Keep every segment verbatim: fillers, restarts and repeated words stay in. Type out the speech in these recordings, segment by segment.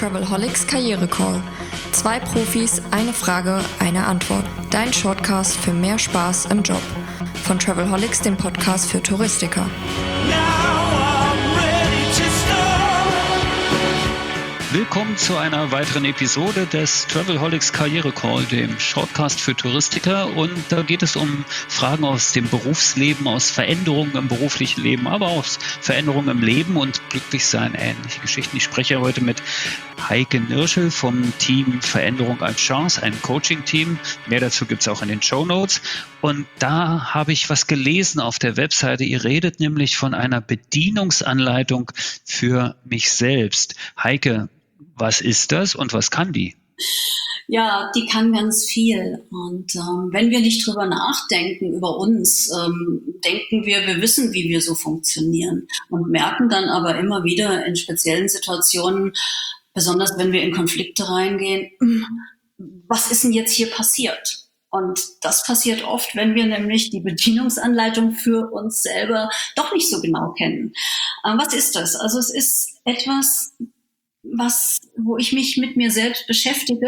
Travelholics Karriere Call. Zwei Profis, eine Frage, eine Antwort. Dein Shortcast für mehr Spaß im Job. Von Travelholics, dem Podcast für Touristiker. Willkommen zu einer weiteren Episode des Travelholics Karriere Call, dem Shortcast für Touristiker. Und da geht es um Fragen aus dem Berufsleben, aus Veränderungen im beruflichen Leben, aber auch aus Veränderungen im Leben und Glücklichsein, ähnliche Geschichten. Ich spreche heute mit Heike Nirschel vom Team Veränderung als Chance, einem Coaching-Team. Mehr dazu gibt es auch in den Shownotes. Und da habe ich was gelesen auf der Webseite. Ihr redet nämlich von einer Bedienungsanleitung für mich selbst. Heike, was ist das und was kann die? Ja, die kann ganz viel. Und ähm, wenn wir nicht drüber nachdenken, über uns, ähm, denken wir, wir wissen, wie wir so funktionieren und merken dann aber immer wieder in speziellen Situationen, besonders wenn wir in Konflikte reingehen, was ist denn jetzt hier passiert? Und das passiert oft, wenn wir nämlich die Bedienungsanleitung für uns selber doch nicht so genau kennen. Ähm, was ist das? Also es ist etwas, was, wo ich mich mit mir selbst beschäftige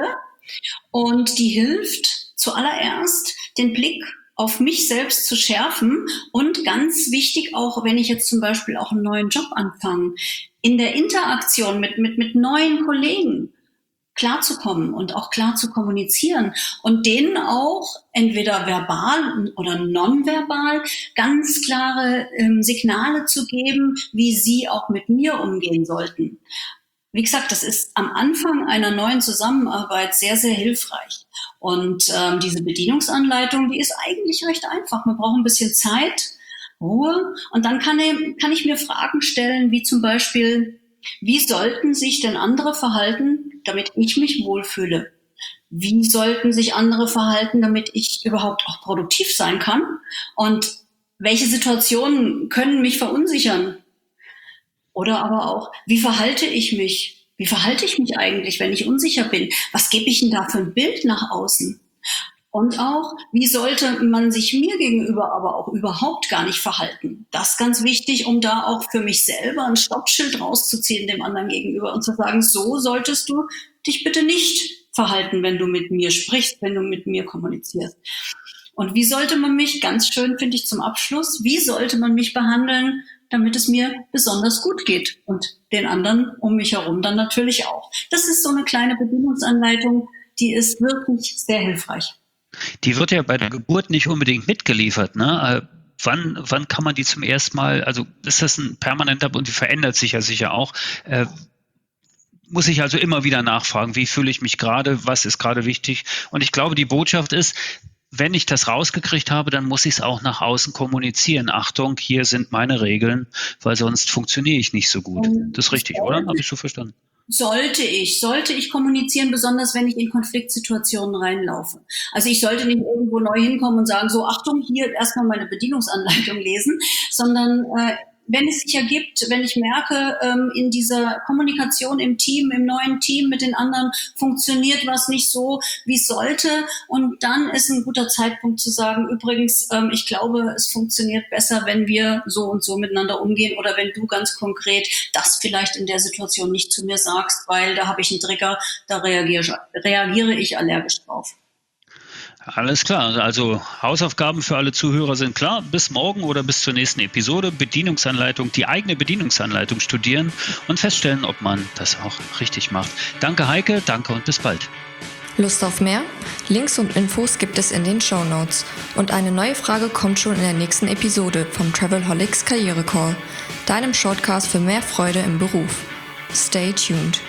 und die hilft zuallererst, den Blick auf mich selbst zu schärfen und ganz wichtig auch, wenn ich jetzt zum Beispiel auch einen neuen Job anfange, in der Interaktion mit, mit, mit neuen Kollegen klarzukommen und auch klar zu kommunizieren und denen auch entweder verbal oder nonverbal ganz klare ähm, Signale zu geben, wie sie auch mit mir umgehen sollten. Wie gesagt, das ist am Anfang einer neuen Zusammenarbeit sehr, sehr hilfreich. Und ähm, diese Bedienungsanleitung, die ist eigentlich recht einfach. Man braucht ein bisschen Zeit, Ruhe und dann kann ich, kann ich mir Fragen stellen, wie zum Beispiel, wie sollten sich denn andere verhalten, damit ich mich wohlfühle? Wie sollten sich andere verhalten, damit ich überhaupt auch produktiv sein kann? Und welche Situationen können mich verunsichern? Oder aber auch, wie verhalte ich mich? Wie verhalte ich mich eigentlich, wenn ich unsicher bin? Was gebe ich denn da für ein Bild nach außen? Und auch, wie sollte man sich mir gegenüber aber auch überhaupt gar nicht verhalten? Das ist ganz wichtig, um da auch für mich selber ein Stoppschild rauszuziehen dem anderen gegenüber und zu sagen, so solltest du dich bitte nicht verhalten, wenn du mit mir sprichst, wenn du mit mir kommunizierst. Und wie sollte man mich, ganz schön finde ich zum Abschluss, wie sollte man mich behandeln, damit es mir besonders gut geht und den anderen um mich herum dann natürlich auch. Das ist so eine kleine Bedienungsanleitung, die ist wirklich sehr hilfreich. Die wird ja bei der Geburt nicht unbedingt mitgeliefert, ne? Äh, wann, wann kann man die zum ersten Mal, also ist das ein permanenter, und die verändert sich ja sicher auch, äh, muss ich also immer wieder nachfragen, wie fühle ich mich gerade, was ist gerade wichtig? Und ich glaube, die Botschaft ist, wenn ich das rausgekriegt habe, dann muss ich es auch nach außen kommunizieren. Achtung, hier sind meine Regeln, weil sonst funktioniere ich nicht so gut. Das ist richtig, oder? Habe ich so verstanden? Sollte ich, sollte ich kommunizieren, besonders wenn ich in Konfliktsituationen reinlaufe. Also ich sollte nicht irgendwo neu hinkommen und sagen, so Achtung, hier erstmal meine Bedienungsanleitung lesen, sondern äh, wenn es sich ergibt, wenn ich merke, ähm, in dieser Kommunikation im Team, im neuen Team mit den anderen funktioniert was nicht so, wie es sollte. Und dann ist ein guter Zeitpunkt zu sagen, übrigens, ähm, ich glaube, es funktioniert besser, wenn wir so und so miteinander umgehen oder wenn du ganz konkret das vielleicht in der Situation nicht zu mir sagst, weil da habe ich einen Trigger, da reagiere, reagiere ich allergisch drauf. Alles klar, also Hausaufgaben für alle Zuhörer sind klar. Bis morgen oder bis zur nächsten Episode Bedienungsanleitung, die eigene Bedienungsanleitung studieren und feststellen, ob man das auch richtig macht. Danke Heike, danke und bis bald. Lust auf mehr? Links und Infos gibt es in den Shownotes. Und eine neue Frage kommt schon in der nächsten Episode vom Travelholics Karriere Call, deinem Shortcast für mehr Freude im Beruf. Stay tuned.